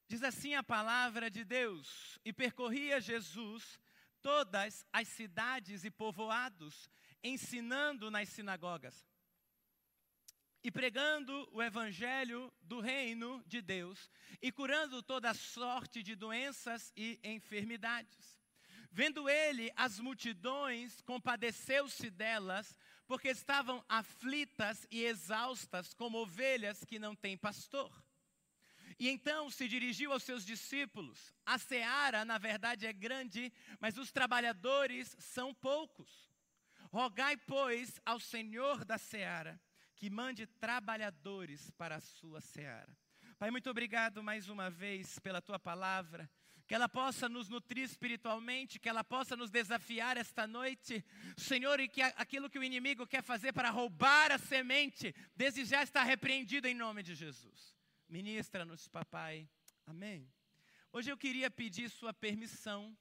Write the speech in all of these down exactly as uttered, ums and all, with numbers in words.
Diz assim a palavra de Deus: e percorria Jesus todas as cidades e povoados, ensinando nas sinagogas e pregando o evangelho do reino de Deus e curando toda sorte de doenças e enfermidades. Vendo ele as multidões, compadeceu-se delas, porque estavam aflitas e exaustas como ovelhas que não têm pastor. E então se dirigiu aos seus discípulos: a seara, na verdade, é grande, mas os trabalhadores são poucos. Rogai, pois, ao Senhor da seara, que mande trabalhadores para a sua seara. Pai, muito obrigado mais uma vez pela tua palavra, que ela possa nos nutrir espiritualmente, que ela possa nos desafiar esta noite, Senhor, e que aquilo que o inimigo quer fazer para roubar a semente, desde já está repreendido em nome de Jesus. Ministra-nos, papai. Amém. Hoje eu queria pedir sua permissão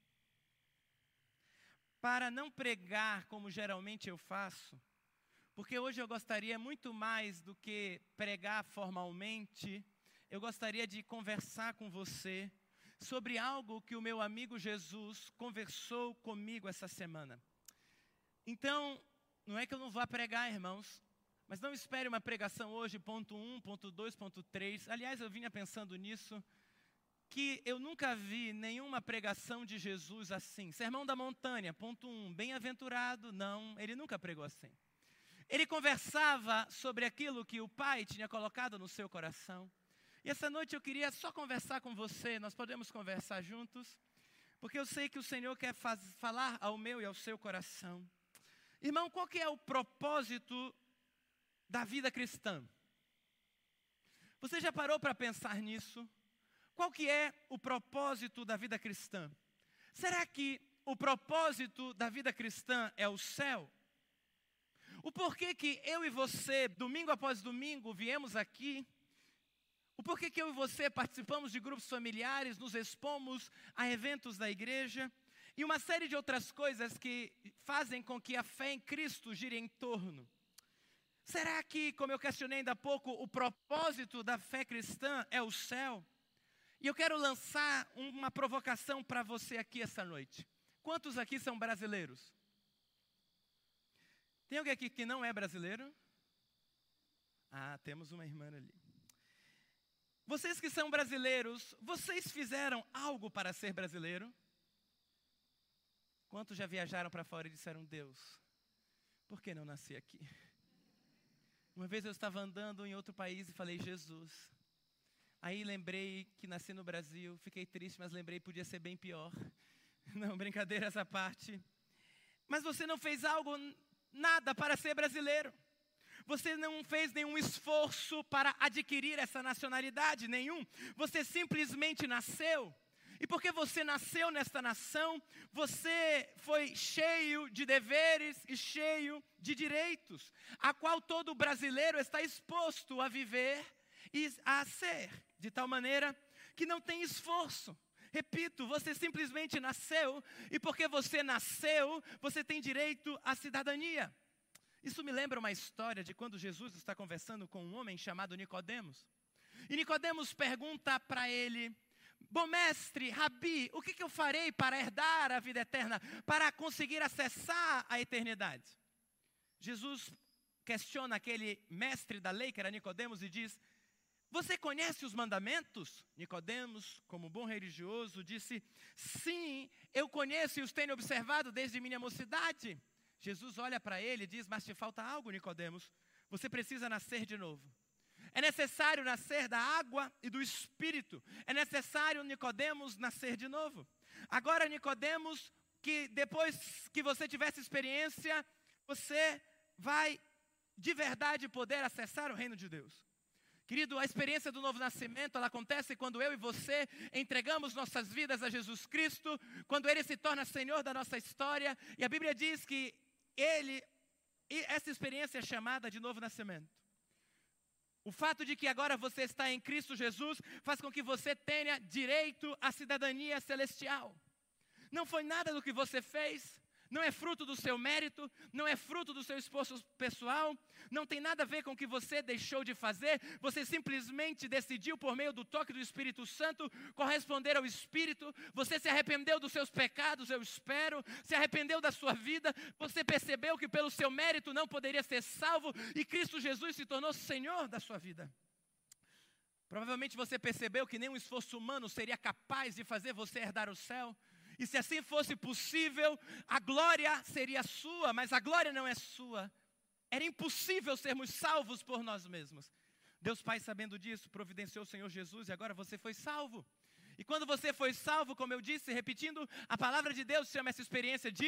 para não pregar como geralmente eu faço, porque hoje eu gostaria muito mais do que pregar formalmente, eu gostaria de conversar com você sobre algo que o meu amigo Jesus conversou comigo essa semana. Então, não é que eu não vá pregar, irmãos, mas não espere uma pregação hoje, ponto um, ponto dois, ponto três. Aliás, eu vinha pensando nisso, que eu nunca vi nenhuma pregação de Jesus assim. Sermão da montanha, ponto um, bem-aventurado, não, ele nunca pregou assim. Ele conversava sobre aquilo que o Pai tinha colocado no seu coração. E essa noite eu queria só conversar com você, nós podemos conversar juntos, porque eu sei que o Senhor quer faz, falar ao meu e ao seu coração. Irmão, qual que é o propósito da vida cristã? Você já parou para pensar nisso? Qual que é o propósito da vida cristã? Será que o propósito da vida cristã é o céu? O porquê que eu e você, domingo após domingo, viemos aqui? O porquê que eu e você participamos de grupos familiares, nos expomos a eventos da igreja? E uma série de outras coisas que fazem com que a fé em Cristo gire em torno. Será que, como eu questionei ainda há pouco, o propósito da fé cristã é o céu? E eu quero lançar uma provocação para você aqui essa noite. Quantos aqui são brasileiros? Tem alguém aqui que não é brasileiro? Ah, temos uma irmã ali. Vocês que são brasileiros, vocês fizeram algo para ser brasileiro? Quantos já viajaram para fora e disseram: Deus, por que não nasci aqui? Uma vez eu estava andando em outro país e falei: Jesus. Aí lembrei que nasci no Brasil, fiquei triste, mas lembrei que podia ser bem pior. Não, brincadeira essa parte. Mas você não fez algo, nada para ser brasileiro. Você não fez nenhum esforço para adquirir essa nacionalidade, nenhum. Você simplesmente nasceu. E porque você nasceu nesta nação, você foi cheio de deveres e cheio de direitos, a qual todo brasileiro está exposto a viver e a ser, de tal maneira que não tem esforço. Repito, você simplesmente nasceu, e porque você nasceu, você tem direito à cidadania. Isso me lembra uma história de quando Jesus está conversando com um homem chamado Nicodemos. E Nicodemos pergunta para ele: bom mestre, rabi, o que, que eu farei para herdar a vida eterna, para conseguir acessar a eternidade? Jesus questiona aquele mestre da lei, que era Nicodemos, e diz: você conhece os mandamentos? Nicodemos, como bom religioso, disse: sim, eu conheço e os tenho observado desde minha mocidade. Jesus olha para ele e diz: mas te falta algo, Nicodemos. Você precisa nascer de novo. É necessário nascer da água e do Espírito. É necessário, Nicodemos, nascer de novo. Agora, Nicodemos, que depois que você tiver essa experiência, você vai de verdade poder acessar o reino de Deus. Querido, a experiência do novo nascimento, ela acontece quando eu e você entregamos nossas vidas a Jesus Cristo, quando Ele se torna Senhor da nossa história. E a Bíblia diz que Ele, essa experiência é chamada de novo nascimento. O fato de que agora você está em Cristo Jesus faz com que você tenha direito à cidadania celestial. Não foi nada do que você fez, Não é fruto do seu mérito, não é fruto do seu esforço pessoal, não tem nada a ver com o que você deixou de fazer, você simplesmente decidiu por meio do toque do Espírito Santo corresponder ao Espírito, você se arrependeu dos seus pecados, eu espero, se arrependeu da sua vida, você percebeu que pelo seu mérito não poderia ser salvo e Cristo Jesus se tornou Senhor da sua vida. Provavelmente você percebeu que nenhum esforço humano seria capaz de fazer você herdar o céu. E se assim fosse possível, a glória seria sua, mas a glória não é sua. Era impossível sermos salvos por nós mesmos. Deus Pai, sabendo disso, providenciou o Senhor Jesus e agora você foi salvo. E quando você foi salvo, como eu disse, repetindo, a palavra de Deus chama essa experiência de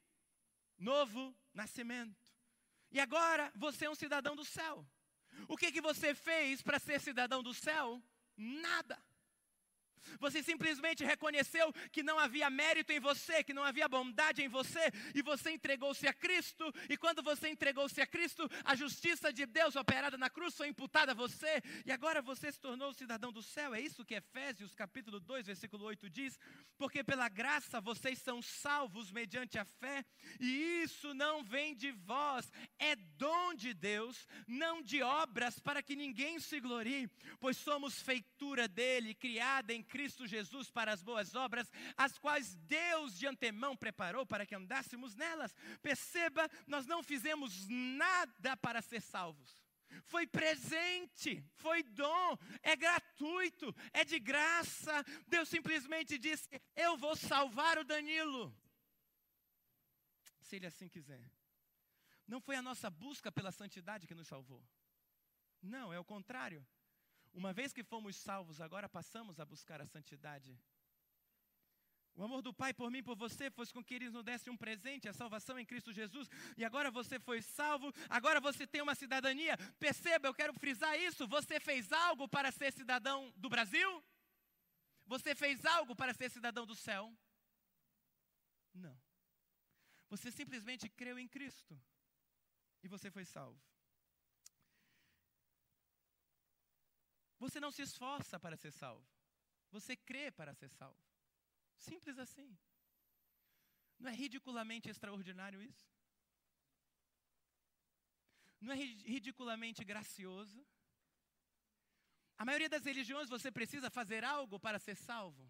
novo nascimento. E agora você é um cidadão do céu. O que que você fez para ser cidadão do céu? Nada. Você simplesmente reconheceu que não havia mérito em você, que não havia bondade em você, e você entregou-se a Cristo, e quando você entregou-se a Cristo, a justiça de Deus operada na cruz foi imputada a você, e agora você se tornou cidadão do céu. É isso que Efésios capítulo dois, versículo oito diz, porque pela graça vocês são salvos mediante a fé, e isso não vem de vós, é dom de Deus, não de obras para que ninguém se glorie, pois somos feitura dele, criada em Cristo Jesus para as boas obras, as quais Deus de antemão preparou para que andássemos nelas. Perceba, nós não fizemos nada para ser salvos. Foi presente, foi dom, é gratuito, é de graça. Deus simplesmente disse, eu vou salvar o Danilo, se ele assim quiser. Não foi a nossa busca pela santidade que nos salvou. Não, é o contrário. Uma vez que fomos salvos, agora passamos a buscar a santidade. O amor do Pai por mim e por você fez com que Ele nos desse um presente, a salvação em Cristo Jesus. E agora você foi salvo, agora você tem uma cidadania. Perceba, eu quero frisar isso. Você fez algo para ser cidadão do Brasil? Você fez algo para ser cidadão do céu? Não. Você simplesmente creu em Cristo. E você foi salvo. Você não se esforça para ser salvo. Você crê para ser salvo. Simples assim. Não é ridiculamente extraordinário isso? Não é ridiculamente gracioso? A maioria das religiões você precisa fazer algo para ser salvo.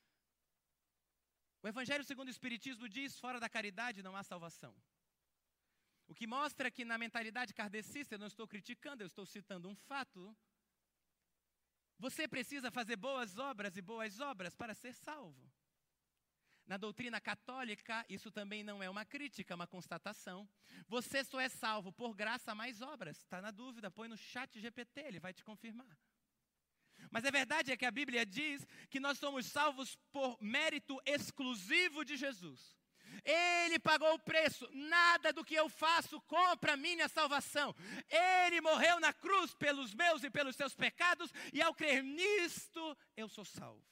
O Evangelho segundo o Espiritismo diz, fora da caridade não há salvação. O que mostra que na mentalidade kardecista, eu não estou criticando, eu estou citando um fato. Você precisa fazer boas obras e boas obras para ser salvo. Na doutrina católica, isso também não é uma crítica, é uma constatação. Você só é salvo por graça mais obras. Está na dúvida, põe no chat G P T, ele vai te confirmar. Mas a verdade é que a Bíblia diz que nós somos salvos por mérito exclusivo de Jesus. Ele pagou o preço, nada do que eu faço compra a minha salvação. Ele morreu na cruz pelos meus e pelos seus pecados, e ao crer nisto, eu sou salvo.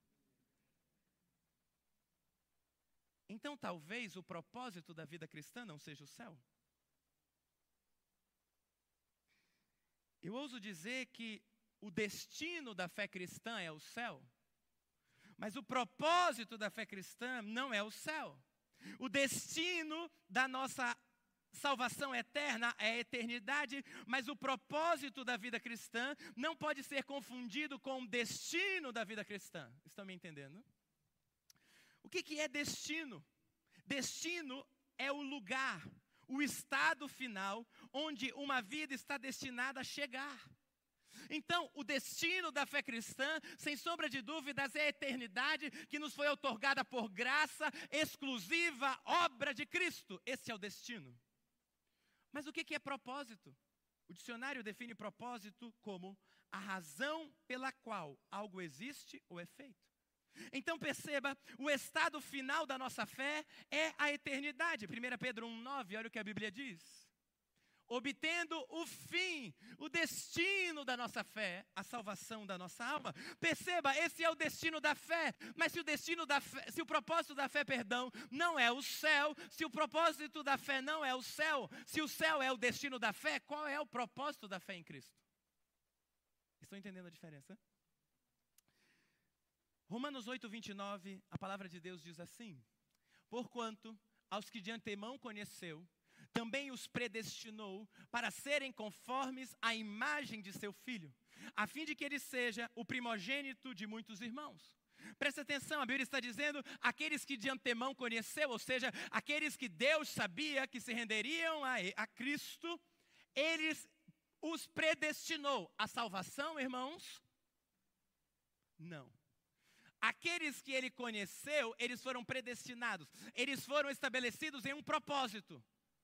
Então talvez o propósito da vida cristã não seja o céu. Eu ouso dizer que o destino da fé cristã é o céu, mas o propósito da fé cristã não é o céu. O destino da nossa salvação eterna é a eternidade, mas o propósito da vida cristã não pode ser confundido com o destino da vida cristã. Estão me entendendo? O que que é destino? Destino é o lugar, o estado final, onde uma vida está destinada a chegar. Então, o destino da fé cristã, sem sombra de dúvidas, é a eternidade que nos foi outorgada por graça exclusiva, obra de Cristo. Esse é o destino. Mas o que é propósito? O dicionário define propósito como a razão pela qual algo existe ou é feito. Então perceba, o estado final da nossa fé é a eternidade. primeira Pedro um, nove, olha o que a Bíblia diz. Obtendo o fim, o destino da nossa fé, a salvação da nossa alma. Perceba, esse é o destino da fé. Mas se o destino da fé, se o propósito da fé, perdão, não é o céu, se o propósito da fé não é o céu, se o céu é o destino da fé, qual é o propósito da fé em Cristo? Estão entendendo a diferença? Romanos oito, vinte e nove, a palavra de Deus diz assim: porquanto aos que de antemão conheceu, também os predestinou para serem conformes à imagem de seu Filho, a fim de que ele seja o primogênito de muitos irmãos. Presta atenção, a Bíblia está dizendo, aqueles que de antemão conheceu, ou seja, aqueles que Deus sabia que se renderiam a, a Cristo, eles os predestinou. A salvação, irmãos? Não. Aqueles que ele conheceu, eles foram predestinados, eles foram estabelecidos em um propósito: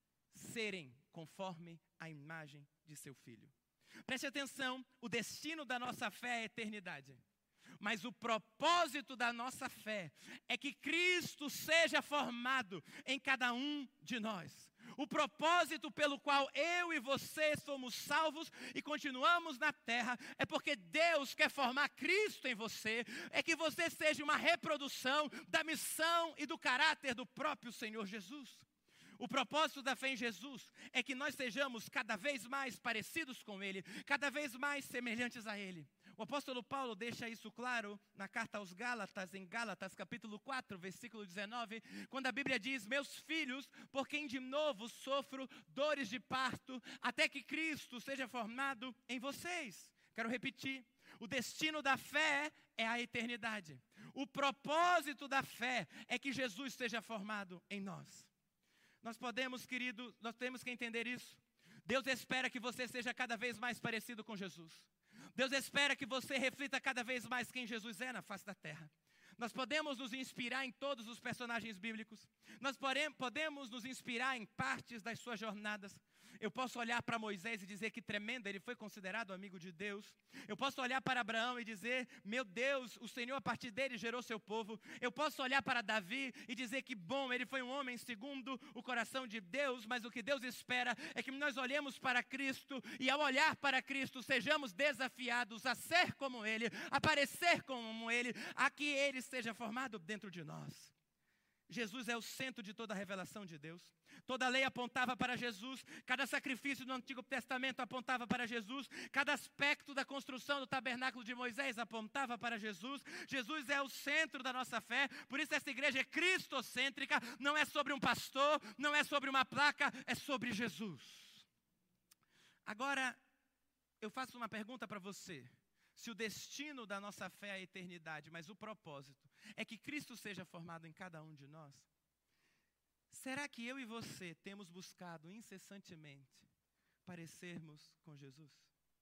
serem conforme a imagem de seu Filho. Preste atenção, o destino da nossa fé é a eternidade. Mas o propósito da nossa fé é que Cristo seja formado em cada um de nós. O propósito pelo qual eu e você somos salvos e continuamos na terra é porque Deus quer formar Cristo em você, é que você seja uma reprodução da missão e do caráter do próprio Senhor Jesus. O propósito da fé em Jesus é que nós sejamos cada vez mais parecidos com Ele, cada vez mais semelhantes a Ele. O apóstolo Paulo deixa isso claro na carta aos Gálatas, em Gálatas capítulo quatro, versículo dezenove, quando a Bíblia diz: meus filhos, por quem de novo sofro dores de parto, até que Cristo seja formado em vocês. Quero repetir, o destino da fé é a eternidade. O propósito da fé é que Jesus seja formado em nós. Nós podemos, querido, nós temos que entender isso. Deus espera que você seja cada vez mais parecido com Jesus. Deus espera que você reflita cada vez mais quem Jesus é na face da terra. Nós podemos nos inspirar em todos os personagens bíblicos. Nós podemos nos inspirar em partes das suas jornadas. Eu posso olhar para Moisés e dizer que tremendo, ele foi considerado amigo de Deus. Eu posso olhar para Abraão e dizer, meu Deus, o Senhor a partir dele gerou seu povo. Eu posso olhar para Davi e dizer que bom, ele foi um homem segundo o coração de Deus. Mas o que Deus espera é que nós olhemos para Cristo e ao olhar para Cristo sejamos desafiados a ser como Ele, a parecer como Ele, a que Ele seja formado dentro de nós. Jesus é o centro de toda a revelação de Deus. Toda a lei apontava para Jesus, cada sacrifício do Antigo Testamento apontava para Jesus, cada aspecto da construção do tabernáculo de Moisés apontava para Jesus. Jesus é o centro da nossa fé, por isso essa igreja é cristocêntrica, não é sobre um pastor, não é sobre uma placa, é sobre Jesus. Agora, eu faço uma pergunta para você. Se o destino da nossa fé é a eternidade, mas o propósito é que Cristo seja formado em cada um de nós, será que eu e você temos buscado incessantemente parecermos com Jesus?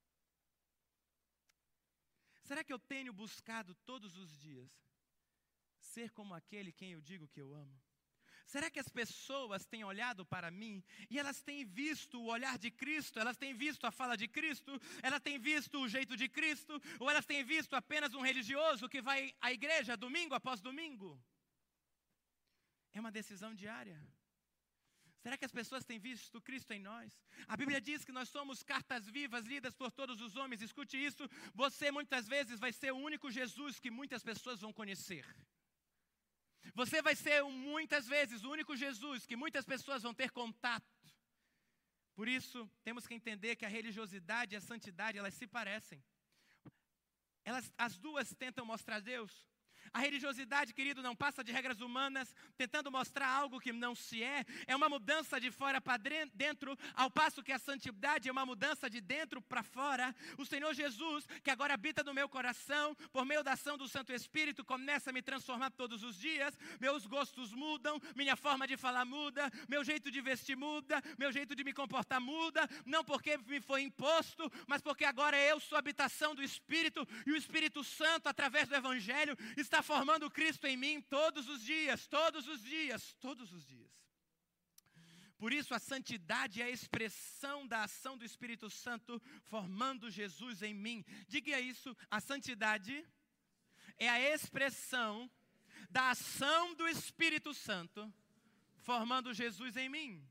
Será que eu tenho buscado todos os dias ser como aquele quem eu digo que eu amo? Será que as pessoas têm olhado para mim e elas têm visto o olhar de Cristo, elas têm visto a fala de Cristo, elas têm visto o jeito de Cristo, ou elas têm visto apenas um religioso que vai à igreja domingo após domingo? É uma decisão diária. Será que as pessoas têm visto Cristo em nós? A Bíblia diz que nós somos cartas vivas lidas por todos os homens. Escute isso, você muitas vezes vai ser o único Jesus que muitas pessoas vão conhecer. Você vai ser, muitas vezes, o único Jesus que muitas pessoas vão ter contato. Por isso, temos que entender que a religiosidade e a santidade, elas se parecem. Elas, as duas tentam mostrar Deus. A religiosidade, querido, não passa de regras humanas, tentando mostrar algo que não se é. É uma mudança de fora para dentro, ao passo que a santidade é uma mudança de dentro para fora. O Senhor Jesus, que agora habita no meu coração, por meio da ação do Santo Espírito, começa a me transformar todos os dias. Meus gostos mudam, minha forma de falar muda, meu jeito de vestir muda, meu jeito de me comportar muda. Não porque me foi imposto, mas porque agora eu sou a habitação do Espírito, e o Espírito Santo, através do Evangelho, está formando Cristo em mim todos os dias, todos os dias, todos os dias. Por isso a santidade é a expressão da ação do Espírito Santo formando Jesus em mim. Diga isso, a santidade é a expressão da ação do Espírito Santo formando Jesus em mim.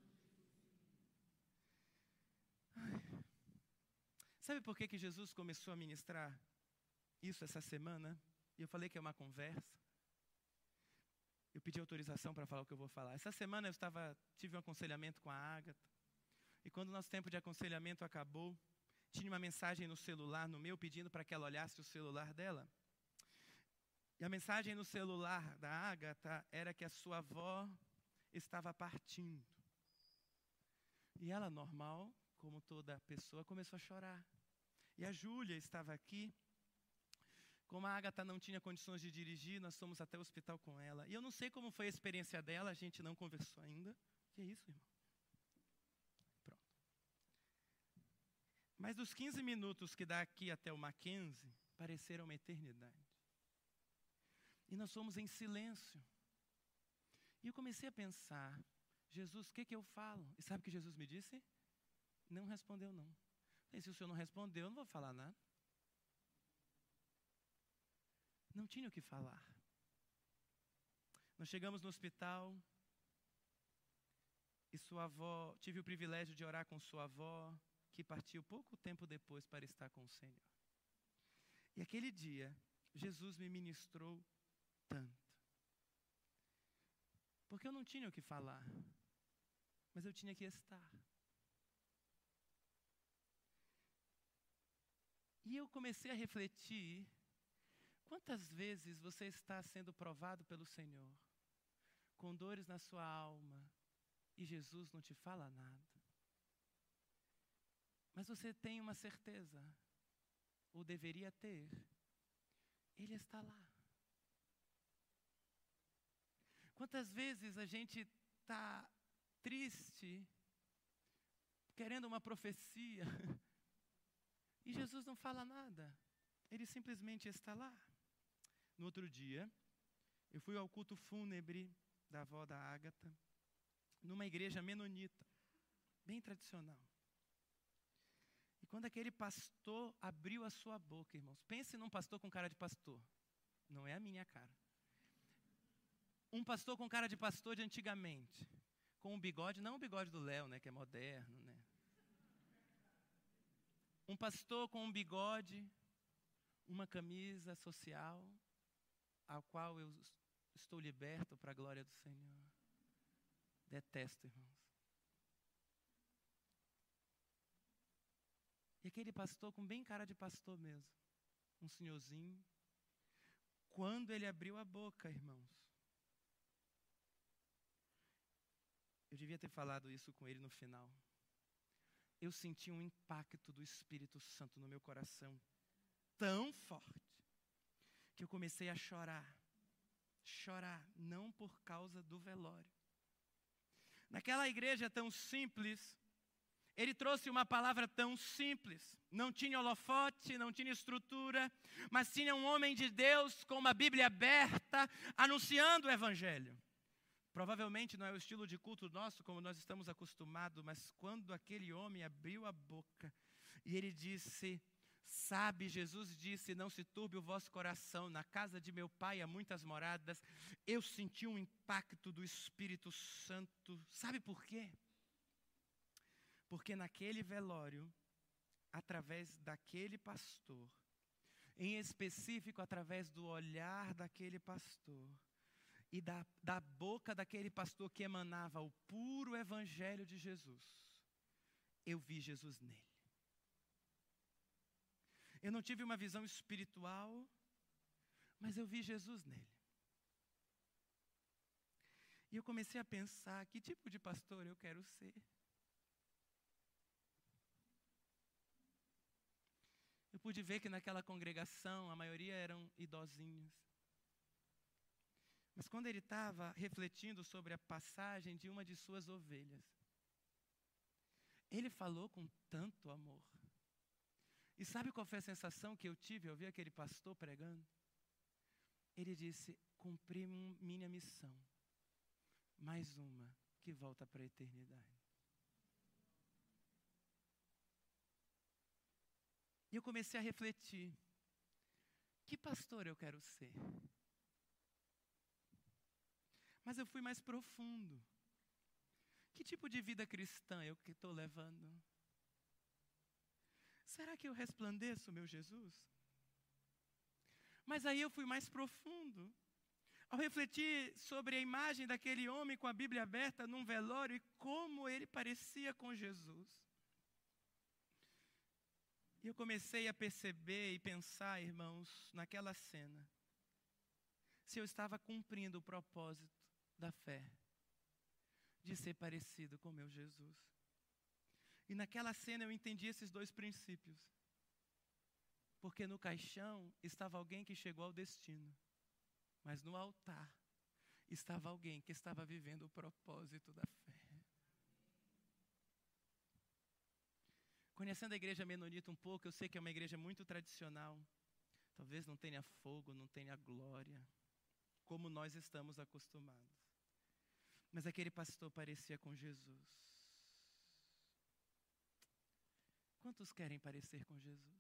Sabe por que que Jesus começou a ministrar isso essa semana? E eu falei que é uma conversa. Eu pedi autorização para falar o que eu vou falar. Essa semana eu estava, tive um aconselhamento com a Ágata. E quando o nosso tempo de aconselhamento acabou, tinha uma mensagem no celular, no meu, pedindo para que ela olhasse o celular dela. E a mensagem no celular da Ágata era que a sua avó estava partindo. E ela, normal, como toda pessoa, começou a chorar. E a Júlia estava aqui. Como a Agatha não tinha condições de dirigir, nós fomos até o hospital com ela. E eu não sei como foi a experiência dela, a gente não conversou ainda. Que é isso, irmão? Pronto. Mas dos quinze minutos que daqui até o Mackenzie, pareceram uma eternidade. E nós fomos em silêncio. E eu comecei a pensar, Jesus, o que, que eu falo? E sabe o que Jesus me disse? Não respondeu, não. E se o senhor não respondeu, eu não vou falar nada. Não tinha o que falar. Nós chegamos no hospital e sua avó, tive o privilégio de orar com sua avó, que partiu pouco tempo depois para estar com o Senhor. E aquele dia, Jesus me ministrou tanto. Porque eu não tinha o que falar, mas eu tinha que estar. E eu comecei a refletir, quantas vezes você está sendo provado pelo Senhor, com dores na sua alma, e Jesus não te fala nada. Mas você tem uma certeza, ou deveria ter, Ele está lá. Quantas vezes a gente está triste, querendo uma profecia, e Jesus não fala nada. Ele simplesmente está lá. No outro dia, eu fui ao culto fúnebre da avó da Agatha, numa igreja menonita, bem tradicional. E quando aquele pastor abriu a sua boca, irmãos, pense num pastor com cara de pastor. Não é a minha cara. Um pastor com cara de pastor de antigamente, com um bigode, não o bigode do Léo, né, que é moderno, né? Um pastor com um bigode, uma camisa social, ao qual eu estou liberto para a glória do Senhor. Detesto, irmãos. E aquele pastor com bem cara de pastor mesmo, um senhorzinho, quando ele abriu a boca, irmãos, eu devia ter falado isso com ele no final. Eu senti um impacto do Espírito Santo no meu coração tão forte, que eu comecei a chorar. Chorar, não por causa do velório. Naquela igreja tão simples, ele trouxe uma palavra tão simples. Não tinha holofote, não tinha estrutura, mas tinha um homem de Deus com uma Bíblia aberta, anunciando o Evangelho. Provavelmente não é o estilo de culto nosso, como nós estamos acostumados, mas quando aquele homem abriu a boca e ele disse, sabe, Jesus disse, não se turbe o vosso coração, na casa de meu pai há muitas moradas, eu senti um impacto do Espírito Santo. Sabe por quê? Porque naquele velório, através daquele pastor, em específico através do olhar daquele pastor, e da, da boca daquele pastor que emanava o puro evangelho de Jesus, eu vi Jesus nele. Eu não tive uma visão espiritual, mas eu vi Jesus nele. E eu comecei a pensar, que tipo de pastor eu quero ser? Eu pude ver que naquela congregação, a maioria eram idosinhos. Mas quando ele estava refletindo sobre a passagem de uma de suas ovelhas, ele falou com tanto amor. E sabe qual foi a sensação que eu tive ao ouvir aquele pastor pregando? Ele disse, cumpri minha missão, mais uma que volta para a eternidade. E eu comecei a refletir, que pastor eu quero ser? Mas eu fui mais profundo. Que tipo de vida cristã eu que estou levando? Será que eu resplandeço, meu Jesus? Mas aí eu fui mais profundo. Ao refletir sobre a imagem daquele homem com a Bíblia aberta num velório e como ele parecia com Jesus. E eu comecei a perceber e pensar, irmãos, naquela cena, se eu estava cumprindo o propósito da fé, de ser parecido com o meu Jesus. E naquela cena eu entendi esses dois princípios. Porque no caixão estava alguém que chegou ao destino. Mas no altar estava alguém que estava vivendo o propósito da fé. Conhecendo a igreja menonita um pouco, eu sei que é uma igreja muito tradicional. Talvez não tenha fogo, não tenha glória, como nós estamos acostumados. Mas aquele pastor parecia com Jesus. Quantos querem parecer com Jesus?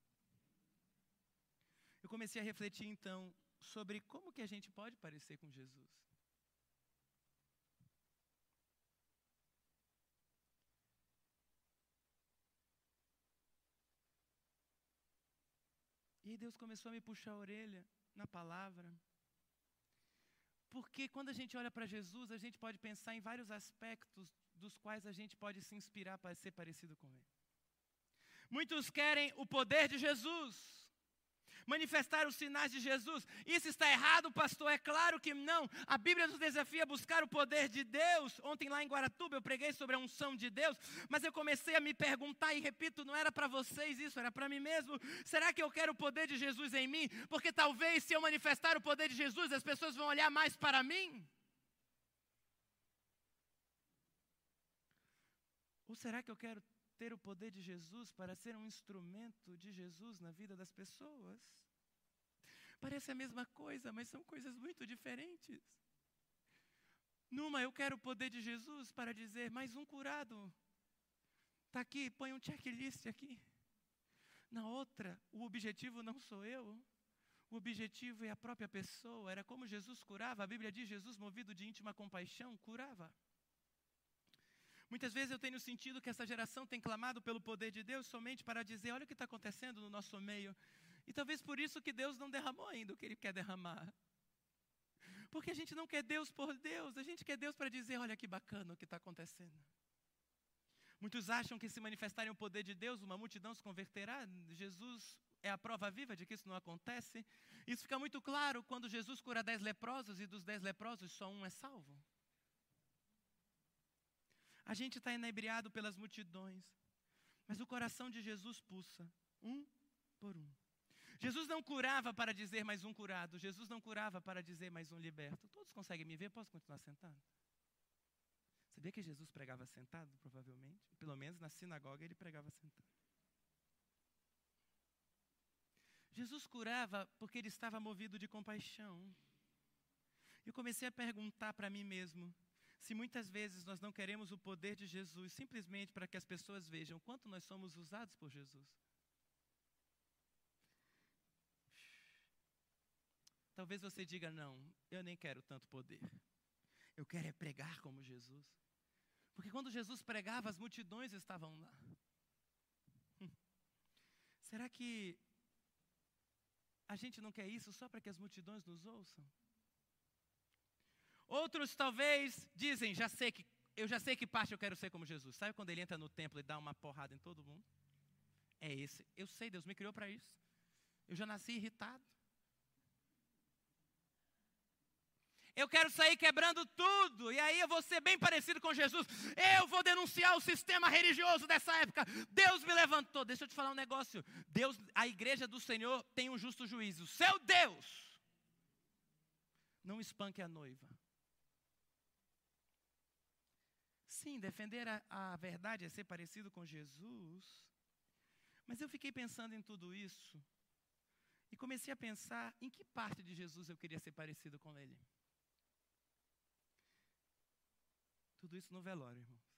Eu comecei a refletir então sobre como que a gente pode parecer com Jesus. E aí Deus começou a me puxar a orelha na palavra. Porque quando a gente olha para Jesus, a gente pode pensar em vários aspectos dos quais a gente pode se inspirar para ser parecido com Ele. Muitos querem o poder de Jesus, manifestar os sinais de Jesus. Isso está errado, pastor? É claro que não. A Bíblia nos desafia a buscar o poder de Deus. Ontem lá em Guaratuba eu preguei sobre a unção de Deus, mas eu comecei a me perguntar, e repito, não era para vocês isso, era para mim mesmo. Será que eu quero o poder de Jesus em mim? Porque talvez se eu manifestar o poder de Jesus, as pessoas vão olhar mais para mim. Ou será que eu quero ter o poder de Jesus para ser um instrumento de Jesus na vida das pessoas? Parece a mesma coisa, mas são coisas muito diferentes. Numa, eu quero o poder de Jesus para dizer, mais um curado. Está aqui, põe um checklist aqui. Na outra, o objetivo não sou eu. O objetivo é a própria pessoa. Era como Jesus curava. A Bíblia diz, Jesus, movido de íntima compaixão, curava. Muitas vezes eu tenho sentido que essa geração tem clamado pelo poder de Deus somente para dizer, olha o que está acontecendo no nosso meio. E talvez por isso que Deus não derramou ainda o que Ele quer derramar. Porque a gente não quer Deus por Deus, a gente quer Deus para dizer, olha que bacana o que está acontecendo. Muitos acham que se manifestarem o poder de Deus, uma multidão se converterá. Jesus é a prova viva de que isso não acontece. Isso fica muito claro quando Jesus cura dez leprosos e dos dez leprosos só um é salvo. A gente está inebriado pelas multidões, mas o coração de Jesus pulsa, um por um. Jesus não curava para dizer mais um curado, Jesus não curava para dizer mais um liberto. Todos conseguem me ver? Posso continuar sentado? Sabia que Jesus pregava sentado, provavelmente? Pelo menos na sinagoga ele pregava sentado. Jesus curava porque ele estava movido de compaixão. Eu comecei a perguntar para mim mesmo, se muitas vezes nós não queremos o poder de Jesus simplesmente para que as pessoas vejam quanto nós somos usados por Jesus. Talvez você diga, não, eu nem quero tanto poder. Eu quero é pregar como Jesus. Porque quando Jesus pregava, as multidões estavam lá. Hum. Será que a gente não quer isso só para que as multidões nos ouçam? Outros talvez dizem, já sei que, eu já sei que parte eu quero ser como Jesus. Sabe quando ele entra no templo e dá uma porrada em todo mundo? É esse. Eu sei, Deus me criou para isso. Eu já nasci irritado. Eu quero sair quebrando tudo, e aí eu vou ser bem parecido com Jesus. Eu vou denunciar o sistema religioso dessa época. Deus me levantou. Deixa eu te falar um negócio. Deus, a igreja do Senhor tem um justo juízo. Seu Deus não espanque a noiva. Sim, defender a, a verdade é ser parecido com Jesus. Mas eu fiquei pensando em tudo isso. E comecei a pensar em que parte de Jesus eu queria ser parecido com Ele. Tudo isso no velório, irmãos.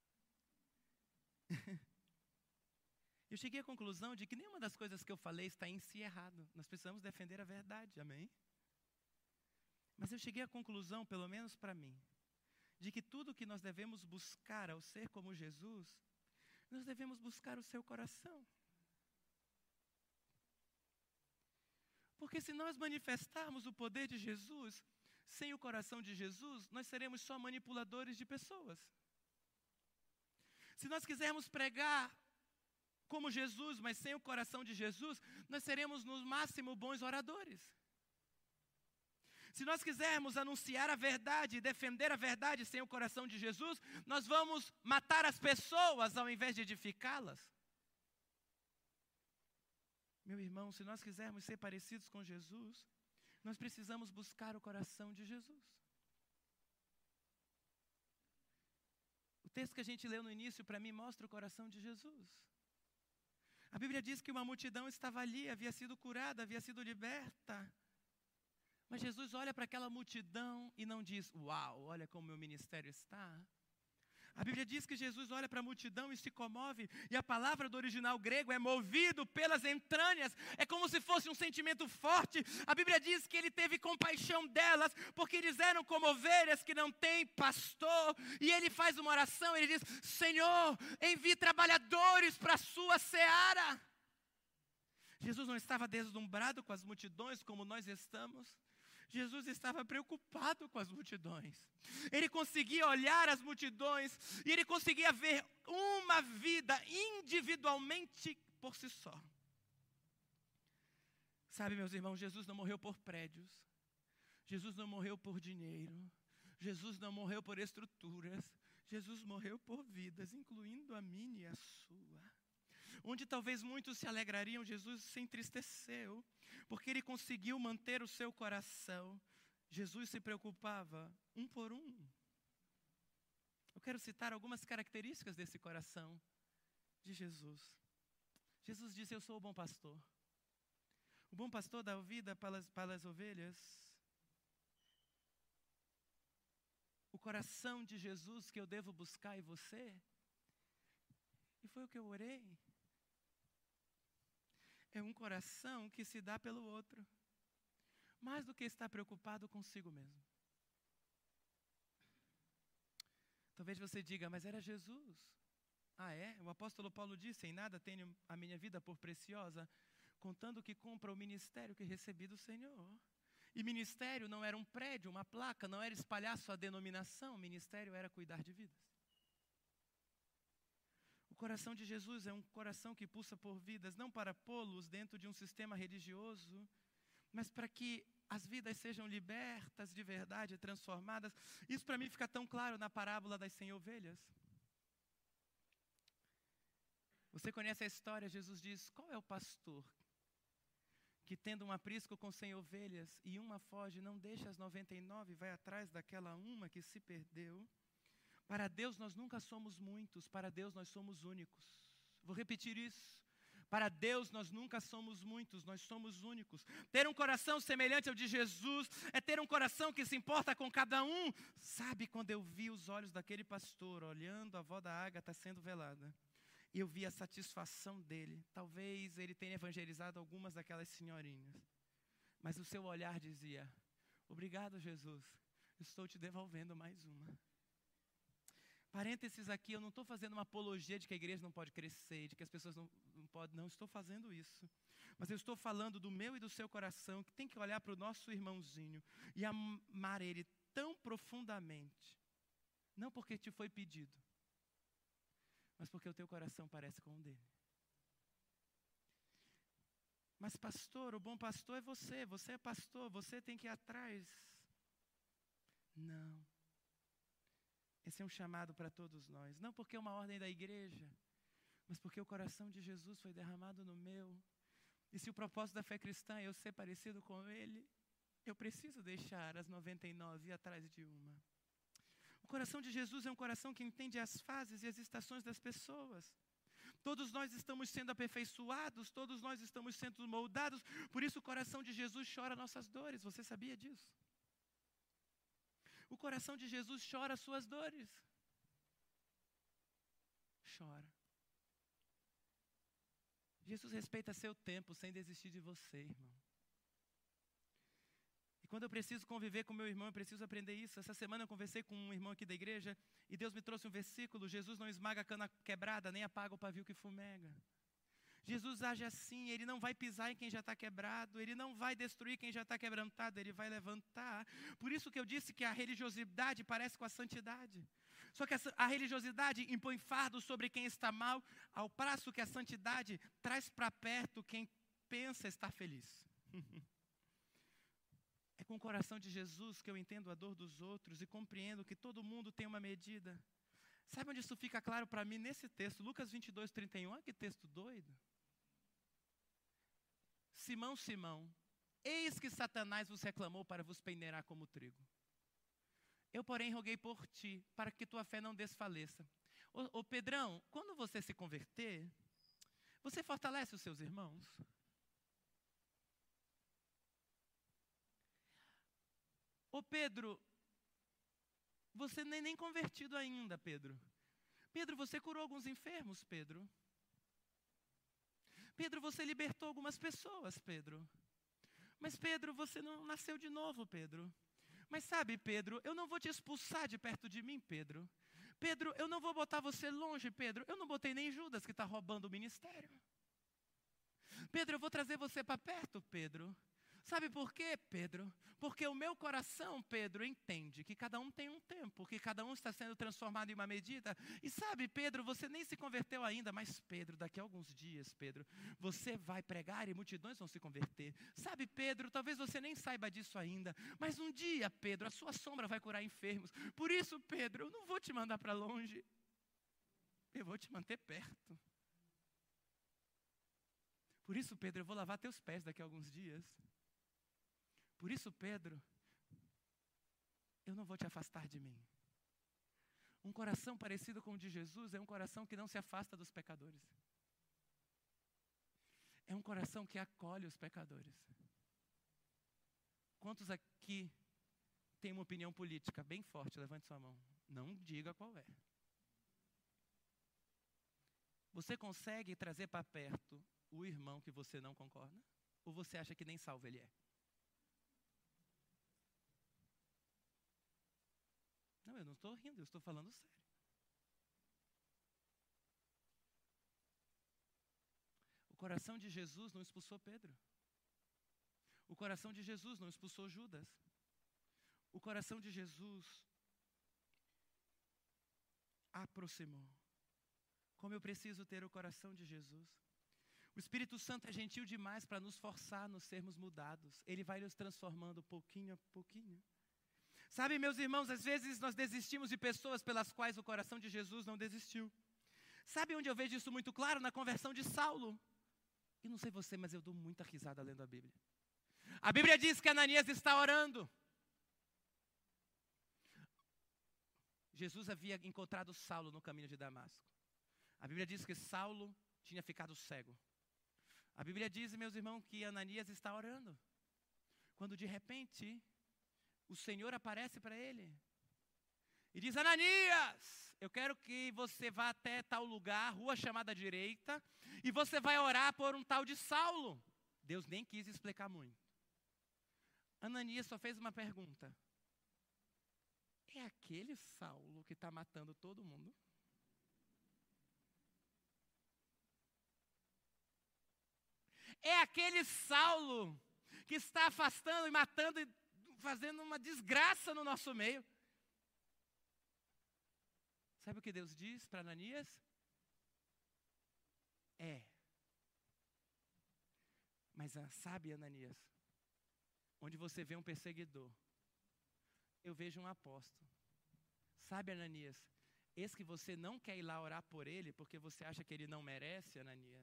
Eu cheguei à conclusão de que nenhuma das coisas que eu falei está em si errado. Nós precisamos defender a verdade, amém? Mas eu cheguei à conclusão, pelo menos para mim, de que tudo que nós devemos buscar ao ser como Jesus, nós devemos buscar o seu coração. Porque se nós manifestarmos o poder de Jesus, sem o coração de Jesus, nós seremos só manipuladores de pessoas. Se nós quisermos pregar como Jesus, mas sem o coração de Jesus, nós seremos no máximo bons oradores. Se nós quisermos anunciar a verdade e defender a verdade sem o coração de Jesus, nós vamos matar as pessoas ao invés de edificá-las. Meu irmão, se nós quisermos ser parecidos com Jesus, nós precisamos buscar o coração de Jesus. O texto que a gente leu no início, para mim, mostra o coração de Jesus. A Bíblia diz que uma multidão estava ali, havia sido curada, havia sido liberta. Mas Jesus olha para aquela multidão e não diz, uau, olha como meu ministério está. A Bíblia diz que Jesus olha para a multidão e se comove, e a palavra do original grego é movido pelas entranhas, é como se fosse um sentimento forte. A Bíblia diz que ele teve compaixão delas, porque eles eram como ovelhas que não têm pastor, e ele faz uma oração, ele diz, Senhor, envie trabalhadores para a sua seara. Jesus não estava deslumbrado com as multidões como nós estamos. Jesus estava preocupado com as multidões. Ele conseguia olhar as multidões e ele conseguia ver uma vida individualmente por si só. Sabe, meus irmãos, Jesus não morreu por prédios. Jesus não morreu por dinheiro. Jesus não morreu por estruturas. Jesus morreu por vidas, incluindo a minha e a sua. Onde talvez muitos se alegrariam, Jesus se entristeceu, porque ele conseguiu manter o seu coração. Jesus se preocupava um por um. Eu quero citar algumas características desse coração de Jesus. Jesus disse, eu sou o bom pastor. O bom pastor dá vida para as, para as ovelhas. O coração de Jesus que eu devo buscar em você. E foi o que eu orei. É um coração que se dá pelo outro, mais do que estar preocupado consigo mesmo. Talvez você diga, mas era Jesus. Ah, é? O apóstolo Paulo disse, em nada tenho a minha vida por preciosa, contando que cumpra o ministério que recebi do Senhor. E ministério não era um prédio, uma placa, não era espalhar sua denominação, ministério era cuidar de vidas. O coração de Jesus é um coração que pulsa por vidas, não para pô-los dentro de um sistema religioso, mas para que as vidas sejam libertas de verdade, transformadas. Isso para mim fica tão claro na parábola das cem ovelhas. Você conhece a história, Jesus diz, qual é o pastor que tendo um aprisco com cem ovelhas e uma foge, não deixa as noventa e nove e vai atrás daquela uma que se perdeu? Para Deus nós nunca somos muitos, para Deus nós somos únicos. Vou repetir isso. Para Deus nós nunca somos muitos, nós somos únicos. Ter um coração semelhante ao de Jesus é ter um coração que se importa com cada um. Sabe, quando eu vi os olhos daquele pastor olhando a avó da Ágata sendo velada, eu vi a satisfação dele. Talvez ele tenha evangelizado algumas daquelas senhorinhas, mas o seu olhar dizia, obrigado Jesus, estou te devolvendo mais uma. Parênteses aqui, eu não estou fazendo uma apologia de que a igreja não pode crescer, de que as pessoas não, não podem, não estou fazendo isso. Mas eu estou falando do meu e do seu coração, que tem que olhar para o nosso irmãozinho e amar ele tão profundamente. Não porque te foi pedido, mas porque o teu coração parece com o dele. Mas pastor, o bom pastor é você, você é pastor, você tem que ir atrás. Não. Esse é um chamado para todos nós, não porque é uma ordem da igreja, mas porque o coração de Jesus foi derramado no meu. E se o propósito da fé cristã é eu ser parecido com ele, eu preciso deixar as noventa e nove e ir atrás de uma. O coração de Jesus é um coração que entende as fases e as estações das pessoas. Todos nós estamos sendo aperfeiçoados, todos nós estamos sendo moldados, por isso o coração de Jesus chora nossas dores, você sabia disso? O coração de Jesus chora as suas dores. Chora. Jesus respeita seu tempo sem desistir de você, irmão. E quando eu preciso conviver com meu irmão, eu preciso aprender isso. Essa semana eu conversei com um irmão aqui da igreja e Deus me trouxe um versículo, Jesus não esmaga a cana quebrada, nem apaga o pavio que fumega. Jesus age assim, Ele não vai pisar em quem já está quebrado, Ele não vai destruir quem já está quebrantado, Ele vai levantar. Por isso que eu disse que a religiosidade parece com a santidade. Só que a, a religiosidade impõe fardo sobre quem está mal, ao passo que a santidade traz para perto quem pensa estar feliz. É com o coração de Jesus, que eu entendo a dor dos outros e compreendo que todo mundo tem uma medida. Sabe onde isso fica claro para mim? Nesse texto, Lucas vinte e dois, trinta e um. Olha que texto doido. Simão, Simão, eis que Satanás vos reclamou para vos peneirar como trigo. Eu, porém, roguei por ti, para que tua fé não desfaleça. Ô, ô Pedrão, quando você se converter, você fortalece os seus irmãos? Ô Pedro, você nem, nem convertido ainda, Pedro. Pedro, você curou alguns enfermos, Pedro. Pedro, você libertou algumas pessoas, Pedro. Mas Pedro, você não nasceu de novo, Pedro. Mas sabe, Pedro, eu não vou te expulsar de perto de mim, Pedro. Pedro, eu não vou botar você longe, Pedro. Eu não botei nem Judas que está roubando o ministério. Pedro, eu vou trazer você para perto, Pedro. Sabe por quê, Pedro? Porque o meu coração, Pedro, entende que cada um tem um tempo, que cada um está sendo transformado em uma medida. E sabe, Pedro, você nem se converteu ainda, mas Pedro, daqui a alguns dias, Pedro, você vai pregar e multidões vão se converter. Sabe, Pedro, talvez você nem saiba disso ainda, mas um dia, Pedro, a sua sombra vai curar enfermos. Por isso, Pedro, eu não vou te mandar para longe, eu vou te manter perto. Por isso, Pedro, eu vou lavar teus pés daqui a alguns dias. Por isso, Pedro, eu não vou te afastar de mim. Um coração parecido com o de Jesus é um coração que não se afasta dos pecadores. É um coração que acolhe os pecadores. Quantos aqui têm uma opinião política bem forte? Levante sua mão. Não diga qual é. Você consegue trazer para perto o irmão que você não concorda? Ou você acha que nem salvo ele é? Não, eu não estou rindo, eu estou falando sério. O coração de Jesus não expulsou Pedro. O coração de Jesus não expulsou Judas. O coração de Jesus aproximou. Como eu preciso ter o coração de Jesus. O Espírito Santo é gentil demais para nos forçar a nos sermos mudados. Ele vai nos transformando pouquinho a pouquinho. Sabe, meus irmãos, às vezes nós desistimos de pessoas pelas quais o coração de Jesus não desistiu. Sabe onde eu vejo isso muito claro? Na conversão de Saulo. E não sei você, mas eu dou muita risada lendo a Bíblia. A Bíblia diz que Ananias está orando. Jesus havia encontrado Saulo no caminho de Damasco. A Bíblia diz que Saulo tinha ficado cego. A Bíblia diz, meus irmãos, que Ananias está orando. Quando de repente o Senhor aparece para ele e diz: Ananias, eu quero que você vá até tal lugar, rua chamada direita, e você vai orar por um tal de Saulo. Deus nem quis explicar muito. Ananias só fez uma pergunta: é aquele Saulo que está matando todo mundo? É aquele Saulo que está afastando e matando e fazendo uma desgraça no nosso meio? Sabe o que Deus diz para Ananias? É. Mas sabe, Ananias, onde você vê um perseguidor, eu vejo um apóstolo. Sabe, Ananias, esse que você não quer ir lá orar por ele porque você acha que ele não merece, Ananias,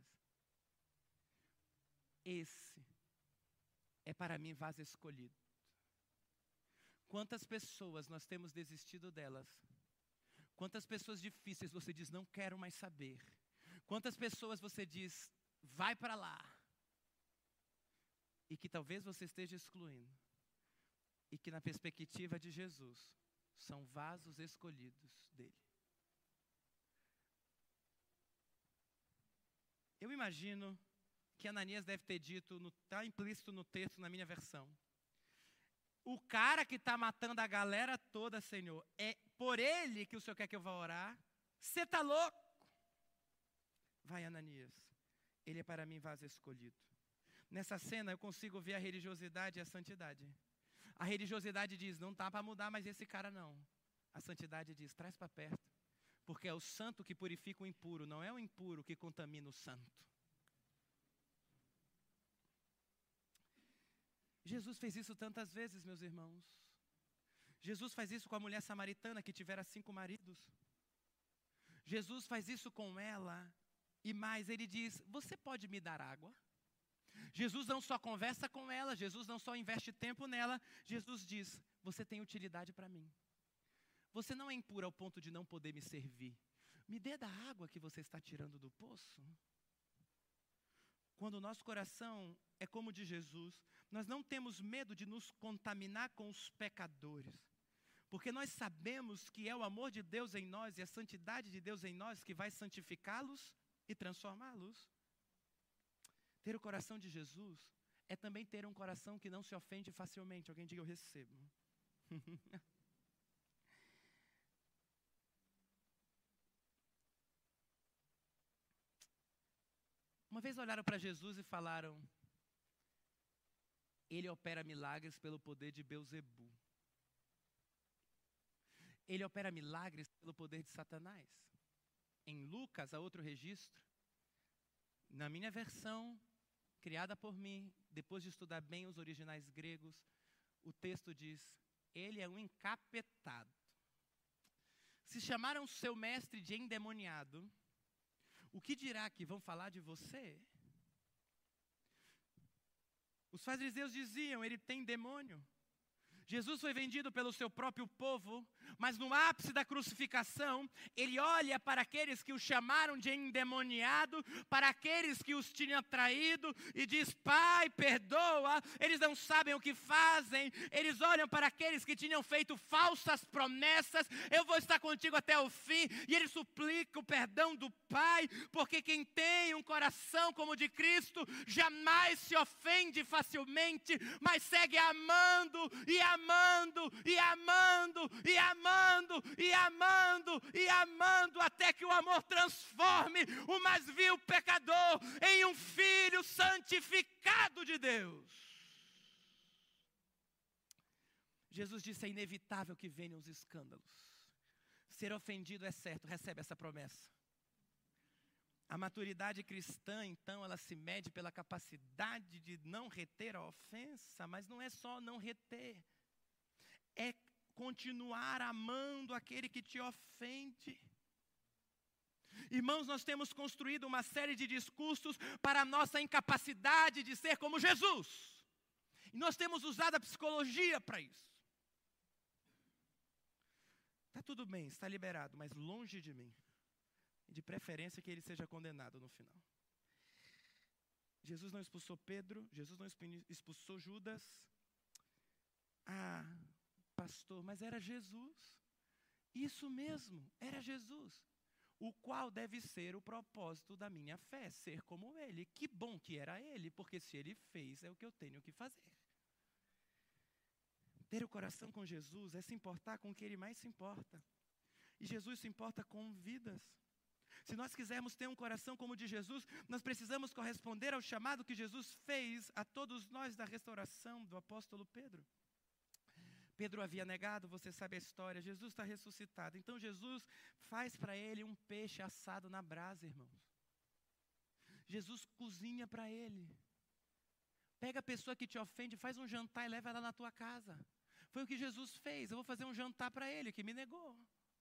esse é para mim vaso escolhido. Quantas pessoas nós temos desistido delas? Quantas pessoas difíceis você diz, não quero mais saber? Quantas pessoas você diz, vai para lá? E que talvez você esteja excluindo. E que na perspectiva de Jesus, são vasos escolhidos dele. Eu imagino que Ananias deve ter dito, está implícito no texto, na minha versão: o cara que está matando a galera toda, Senhor, é por ele que o Senhor quer que eu vá orar? Você está louco? Vai, Ananias, ele é para mim vaso escolhido. Nessa cena eu consigo ver a religiosidade e a santidade. A religiosidade diz, não está para mudar mais esse cara não. A santidade diz, traz para perto. Porque é o santo que purifica o impuro, não é o impuro que contamina o santo. Jesus fez isso tantas vezes, meus irmãos. Jesus faz isso com a mulher samaritana que tivera cinco maridos. Jesus faz isso com ela. E mais, ele diz, você pode me dar água? Jesus não só conversa com ela, Jesus não só investe tempo nela. Jesus diz, você tem utilidade para mim. Você não é impura ao ponto de não poder me servir. Me dê da água que você está tirando do poço. Quando o nosso coração é como o de Jesus, nós não temos medo de nos contaminar com os pecadores. Porque nós sabemos que é o amor de Deus em nós e a santidade de Deus em nós que vai santificá-los e transformá-los. Ter o coração de Jesus é também ter um coração que não se ofende facilmente. Alguém diga, eu recebo. Uma vez olharam para Jesus e falaram, ele opera milagres pelo poder de Belzebu. Ele opera milagres pelo poder de Satanás. Em Lucas, há outro registro. Na minha versão, criada por mim, depois de estudar bem os originais gregos, o texto diz, ele é um encapetado. Se chamaram seu mestre de endemoniado, o que dirá que vão falar de você? Os fariseus diziam, ele tem demônio. Jesus foi vendido pelo seu próprio povo, mas no ápice da crucificação, ele olha para aqueles que o chamaram de endemoniado, para aqueles que os tinham traído, e diz, Pai, perdoa, eles não sabem o que fazem. Eles olham para aqueles que tinham feito falsas promessas, eu vou estar contigo até o fim, e ele suplica o perdão do Pai, porque quem tem um coração como o de Cristo, jamais se ofende facilmente, mas segue amando e amando. Amando, e amando, e amando, e amando, e amando, até que o amor transforme o mais vil pecador em um filho santificado de Deus. Jesus disse, é inevitável que venham os escândalos. Ser ofendido é certo, recebe essa promessa. A maturidade cristã, então, ela se mede pela capacidade de não reter a ofensa, mas não é só não reter. É continuar amando aquele que te ofende. Irmãos, nós temos construído uma série de discursos para a nossa incapacidade de ser como Jesus. E nós temos usado a psicologia para isso. Está tudo bem, está liberado, mas longe de mim. E de preferência que ele seja condenado no final. Jesus não expulsou Pedro, Jesus não expulsou Judas. Ah... Pastor, mas era Jesus. Isso mesmo, era Jesus. O qual deve ser o propósito da minha fé, ser como ele. Que bom que era ele, porque se ele fez, é o que eu tenho que fazer. Ter o coração com Jesus é se importar com o que ele mais se importa. E Jesus se importa com vidas. Se nós quisermos ter um coração como o de Jesus, nós precisamos corresponder ao chamado que Jesus fez a todos nós da restauração do apóstolo Pedro. Pedro havia negado, você sabe a história, Jesus está ressuscitado. Então Jesus faz para ele um peixe assado na brasa, irmãos. Jesus cozinha para ele. Pega a pessoa que te ofende, faz um jantar e leva ela na tua casa. Foi o que Jesus fez, eu vou fazer um jantar para ele, que me negou.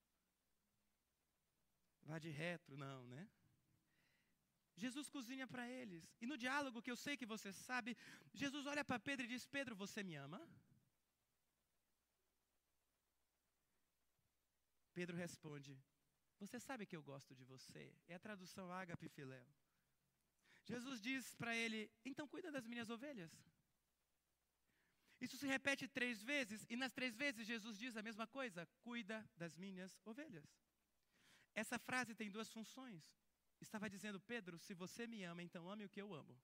Vá de retro, não, né? Jesus cozinha para eles. E no diálogo que eu sei que você sabe, Jesus olha para Pedro e diz, Pedro, você me ama? Pedro responde, você sabe que eu gosto de você? É a tradução ágape filéu. Jesus diz para ele, então cuida das minhas ovelhas. Isso se repete três vezes, e nas três vezes Jesus diz a mesma coisa, cuida das minhas ovelhas. Essa frase tem duas funções. Estava dizendo, Pedro, se você me ama, então ame o que eu amo.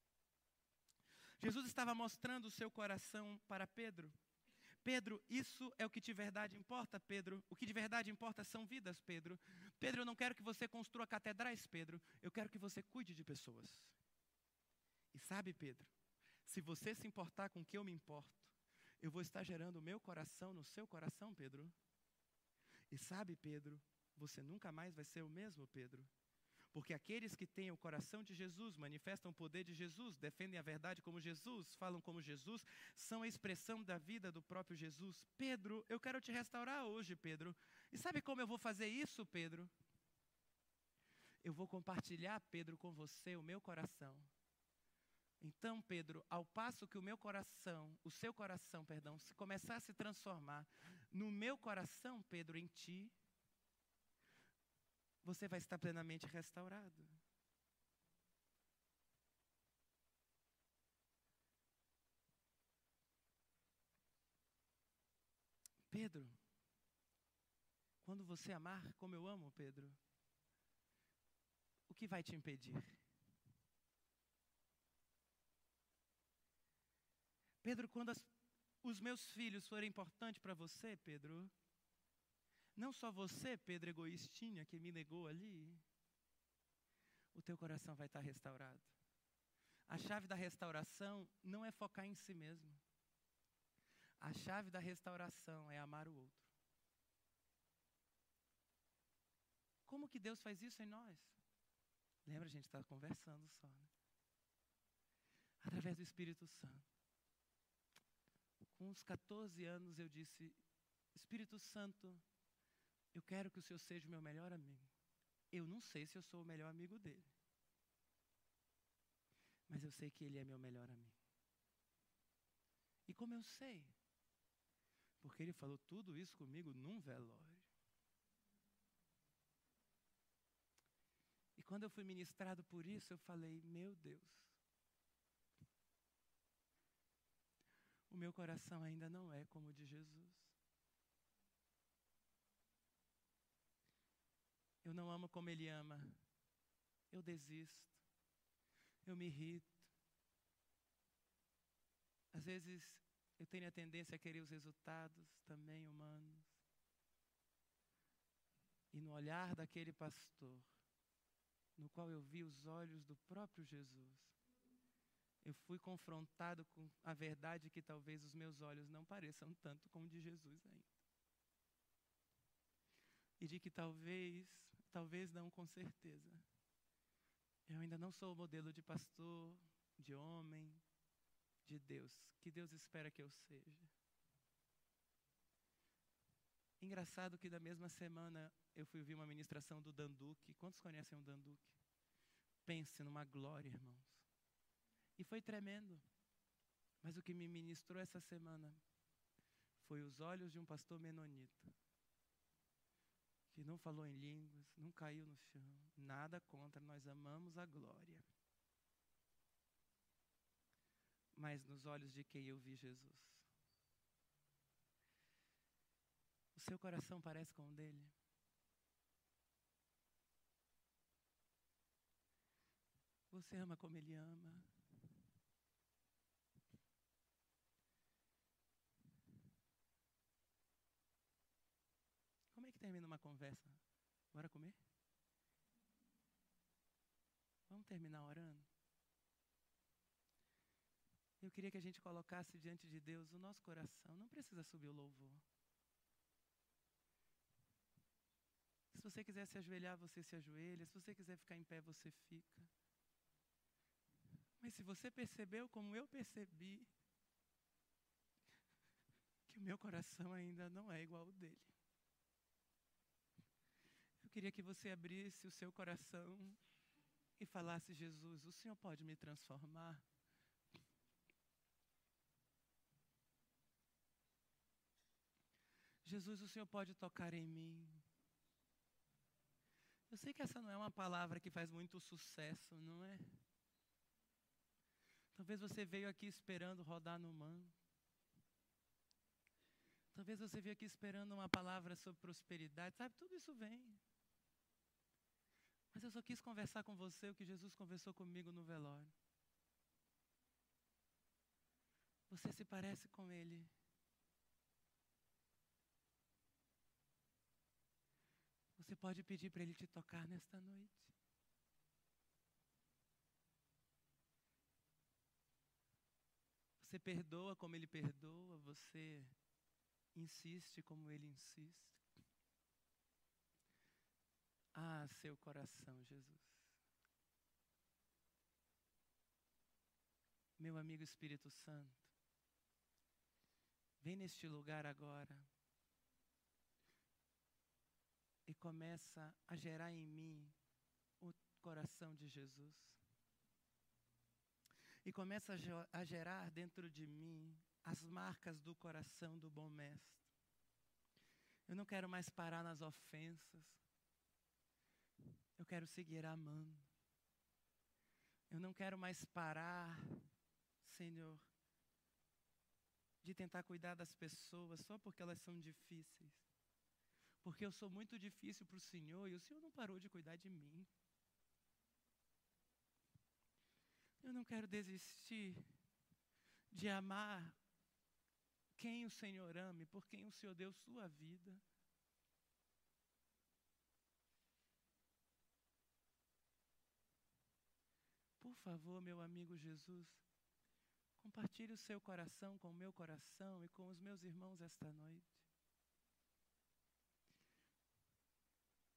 Jesus estava mostrando o seu coração para Pedro. Pedro, isso é o que de verdade importa, Pedro. O que de verdade importa são vidas, Pedro. Pedro, eu não quero que você construa catedrais, Pedro. Eu quero que você cuide de pessoas. E sabe, Pedro, se você se importar com o que eu me importo, eu vou estar gerando o meu coração no seu coração, Pedro. E sabe, Pedro, você nunca mais vai ser o mesmo, Pedro. Porque aqueles que têm o coração de Jesus, manifestam o poder de Jesus, defendem a verdade como Jesus, falam como Jesus, são a expressão da vida do próprio Jesus. Pedro, eu quero te restaurar hoje, Pedro. E sabe como eu vou fazer isso, Pedro? Eu vou compartilhar, Pedro, com você o meu coração. Então, Pedro, ao passo que o meu coração, o seu coração, perdão, se começar a se transformar no meu coração, Pedro, em ti, você vai estar plenamente restaurado. Pedro, quando você amar como eu amo, Pedro, o que vai te impedir? Pedro, quando as, os meus filhos forem importantes para você, Pedro, não só você, Pedro, egoístinha, que me negou ali, o teu coração vai estar restaurado. A chave da restauração não é focar em si mesmo. A chave da restauração é amar o outro. Como que Deus faz isso em nós? Lembra, a gente está conversando só, né? Através do Espírito Santo. Com uns catorze anos eu disse, Espírito Santo, eu quero que o Senhor seja o meu melhor amigo. Eu não sei se eu sou o melhor amigo dele. Mas eu sei que ele é meu melhor amigo. E como eu sei? Porque ele falou tudo isso comigo num velório. E quando eu fui ministrado por isso, eu falei, meu Deus. O meu coração ainda não é como o de Jesus. Eu não amo como Ele ama. Eu desisto. Eu me irrito. Às vezes, eu tenho a tendência a querer os resultados também humanos. E no olhar daquele pastor, no qual eu vi os olhos do próprio Jesus, eu fui confrontado com a verdade que talvez os meus olhos não pareçam tanto como de Jesus ainda. E de que talvez, talvez não com certeza, eu ainda não sou o modelo de pastor, de homem, de Deus, que Deus espera que eu seja. Engraçado que na mesma semana eu fui ouvir uma ministração do Danduque. Quantos conhecem o Danduque? Pense numa glória, irmãos. E foi tremendo. Mas o que me ministrou essa semana foi os olhos de um pastor menonita, que não falou em línguas, não caiu no chão, nada contra, nós amamos a glória. Mas nos olhos de quem eu vi Jesus. O seu coração parece com o dele? Você ama como ele ama? Como é que termina uma conversa? Bora comer? Vamos terminar orando? Eu queria que a gente colocasse diante de Deus o nosso coração. Não precisa subir o louvor. Se você quiser se ajoelhar, você se ajoelha. Se você quiser ficar em pé, você fica. Mas se você percebeu como eu percebi, que o meu coração ainda não é igual ao dele. Eu queria que você abrisse o seu coração e falasse, Jesus, o Senhor pode me transformar? Jesus, o Senhor pode tocar em mim? Eu sei que essa não é uma palavra que faz muito sucesso, não é? Talvez você veio aqui esperando rodar no manto. Talvez você veio aqui esperando uma palavra sobre prosperidade. Sabe, tudo isso vem. Mas eu só quis conversar com você o que Jesus conversou comigo no velório. Você se parece com Ele. Você pode pedir para Ele te tocar nesta noite. Você perdoa como Ele perdoa, você insiste como Ele insiste. Ah, seu coração, Jesus. Meu amigo Espírito Santo, vem neste lugar agora e começa a gerar em mim o coração de Jesus. E começa a gerar dentro de mim as marcas do coração do bom mestre. Eu não quero mais parar nas ofensas. Eu quero seguir amando. Eu não quero mais parar, Senhor, de tentar cuidar das pessoas só porque elas são difíceis. Porque eu sou muito difícil para o Senhor e o Senhor não parou de cuidar de mim. Eu não quero desistir de amar quem o Senhor ama e por quem o Senhor deu sua vida. Por favor, meu amigo Jesus, compartilhe o seu coração com o meu coração e com os meus irmãos esta noite.